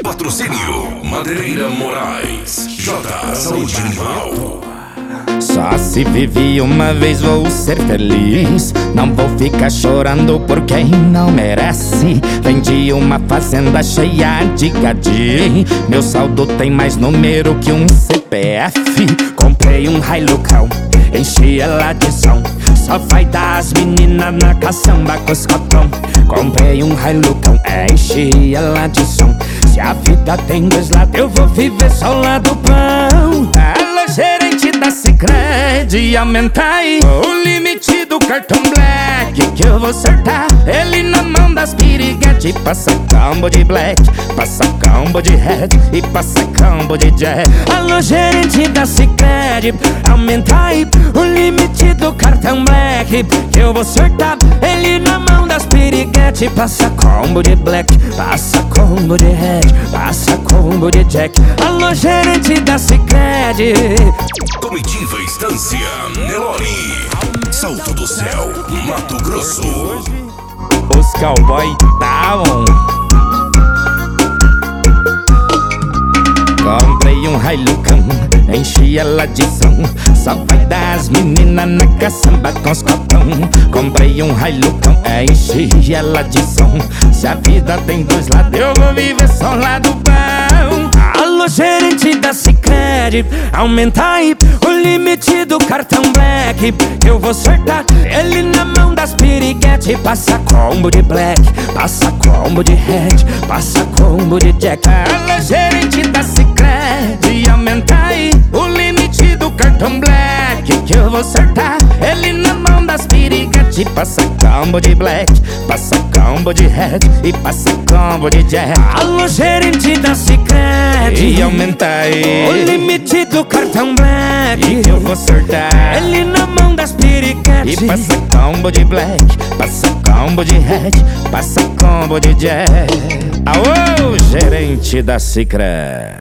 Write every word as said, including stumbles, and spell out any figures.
Patrocínio Madeireira Moraes, J Saúde Animal. Só se vive uma vez, vou ser feliz. Não vou ficar chorando por quem não merece. Vendi uma fazenda cheia de gadinho. Meu saldo tem mais número que um C P F. Comprei um Hilucão, enchi ela de som. Só vai dar as meninas na caçamba com os cotão. Comprei um Hilucão, enchi ela de som. Se a vida tem dois lados, eu vou viver só o lado bom. Alô, gerente da Sicredi, aumenta aí o limite do cartão Black, que eu vou acertar ele na mão das piriguete. Passa combo de Black, passa combo de Red e passa combo de Jack. Alô, gerente da Sicredi, aumenta aí o limite do cartão Black, que eu vou acertar ele na mão das piriguete. Passa combo de Black, passa combo de Red, passa combo de Jack. Alô, gerente da Sicredi. Comitiva Estância Nelore, Salto do Céu, Mato Grosso. Os cowboy estavam. Comprei um Hilucão, enchi ela de som. Só vai dar as meninas na caçamba com os cotão. Comprei um Hilucão, enchi ela de som. Se a vida tem dois lados, eu vou viver só o lado bom. Alô, gerente da Sicredi, aumenta aí o limite do cartão Black, que eu vou acertar ele na mão das piriguete. Passa combo de Black, passa combo de Red, passa combo de Jack. Alô, gerente da Sicredi, aumenta aí o limite do cartão Black, que eu vou acertar ele na mão das piriguete. Passa combo de Black, passa combo de Red e passa combo de Jack. Alô, gerente da Sicredi, e aumenta aí o limite do cartão Black, que eu vou acertar ele na mão das piriguete. E passa combo de Black, passa combo de Red, passa combo de Jack. Aô, gerente da Sicredi.